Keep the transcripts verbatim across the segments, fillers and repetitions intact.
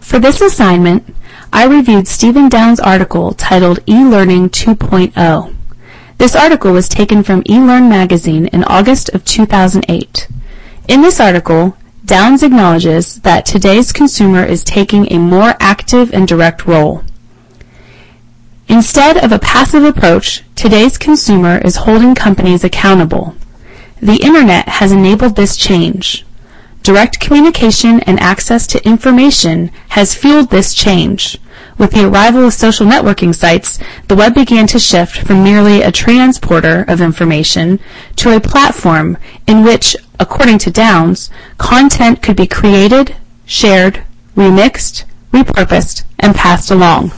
For this assignment, I reviewed Stephen Downes' article titled E-Learning two point oh. This article was taken from eLearn magazine in August of two thousand eight. In this article, Downes acknowledges that today's consumer is taking a more active and direct role. Instead of a passive approach, today's consumer is holding companies accountable. The Internet has enabled this change. Direct communication and access to information has fueled this change. With the arrival of social networking sites, the web began to shift from merely a transporter of information to a platform in which, according to Downes, content could be created, shared, remixed, repurposed, and passed along.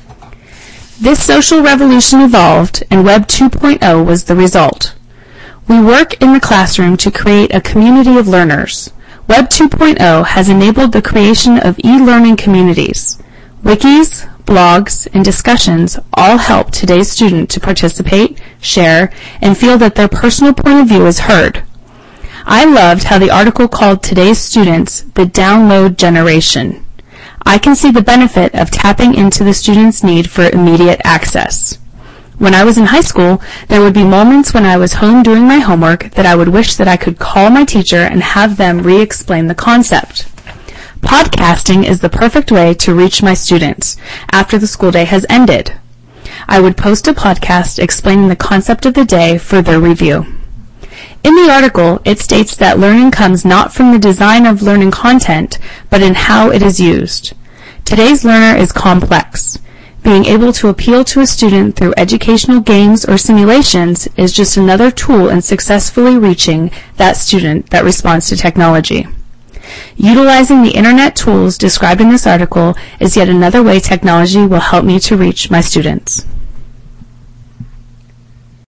This social revolution evolved, and Web two point oh was the result. We work in the classroom to create a community of learners. Web two point oh has enabled the creation of e-learning communities. Wikis, blogs, and discussions all help today's student to participate, share, and feel that their personal point of view is heard. I loved how the article called today's students the download generation. I can see the benefit of tapping into the student's need for immediate access. When I was in high school, there would be moments when I was home doing my homework that I would wish that I could call my teacher and have them re-explain the concept. Podcasting is the perfect way to reach my students after the school day has ended. I would post a podcast explaining the concept of the day for their review. In the article, it states that learning comes not from the design of learning content, but in how it is used. Today's learner is complex. Being able to appeal to a student through educational games or simulations is just another tool in successfully reaching that student that responds to technology. Utilizing the Internet tools described in this article is yet another way technology will help me to reach my students.